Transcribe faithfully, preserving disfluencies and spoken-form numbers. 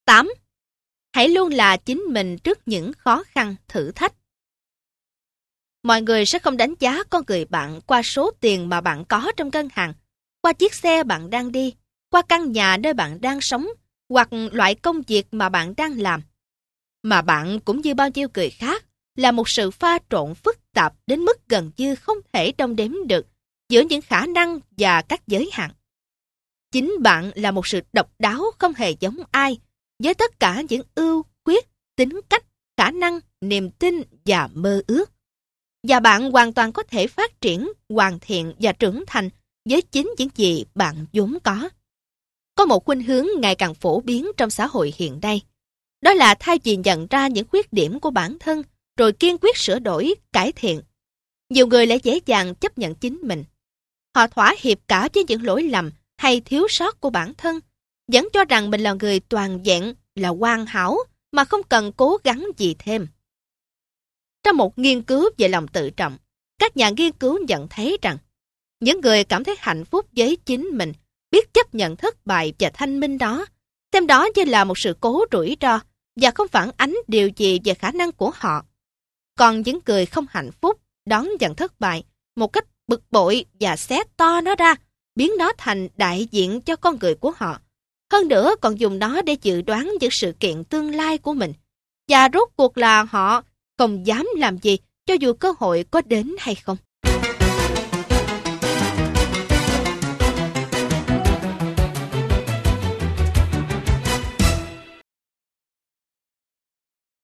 tám. Hãy luôn là chính mình trước những khó khăn, thử thách. Mọi người sẽ không đánh giá con người bạn qua số tiền mà bạn có trong ngân hàng, qua chiếc xe bạn đang đi, qua căn nhà nơi bạn đang sống, hoặc loại công việc mà bạn đang làm. Mà bạn cũng như bao nhiêu người khác là một sự pha trộn phức tạp đến mức gần như không thể đong đếm được giữa những khả năng và các giới hạn. Chính bạn là một sự độc đáo không hề giống ai, với tất cả những ưu, khuyết, tính cách, khả năng, niềm tin và mơ ước. Và bạn hoàn toàn có thể phát triển, hoàn thiện và trưởng thành với chính những gì bạn vốn có. Có một khuynh hướng ngày càng phổ biến trong xã hội hiện nay. Đó là thay vì nhận ra những khuyết điểm của bản thân, rồi kiên quyết sửa đổi, cải thiện. Nhiều người lại dễ dàng chấp nhận chính mình. Họ thỏa hiệp cả với những lỗi lầm hay thiếu sót của bản thân, vẫn cho rằng mình là người toàn vẹn, là hoàn hảo, mà không cần cố gắng gì thêm. Trong một nghiên cứu về lòng tự trọng, các nhà nghiên cứu nhận thấy rằng những người cảm thấy hạnh phúc với chính mình, biết chấp nhận thất bại và thanh minh đó, xem đó như là một sự cố rủi ro và không phản ánh điều gì về khả năng của họ. Còn những người không hạnh phúc đón nhận thất bại một cách bực bội và xé to nó ra, biến nó thành đại diện cho con người của họ. Hơn nữa còn dùng nó để dự đoán những sự kiện tương lai của mình. Và rốt cuộc là họ không dám làm gì cho dù cơ hội có đến hay không.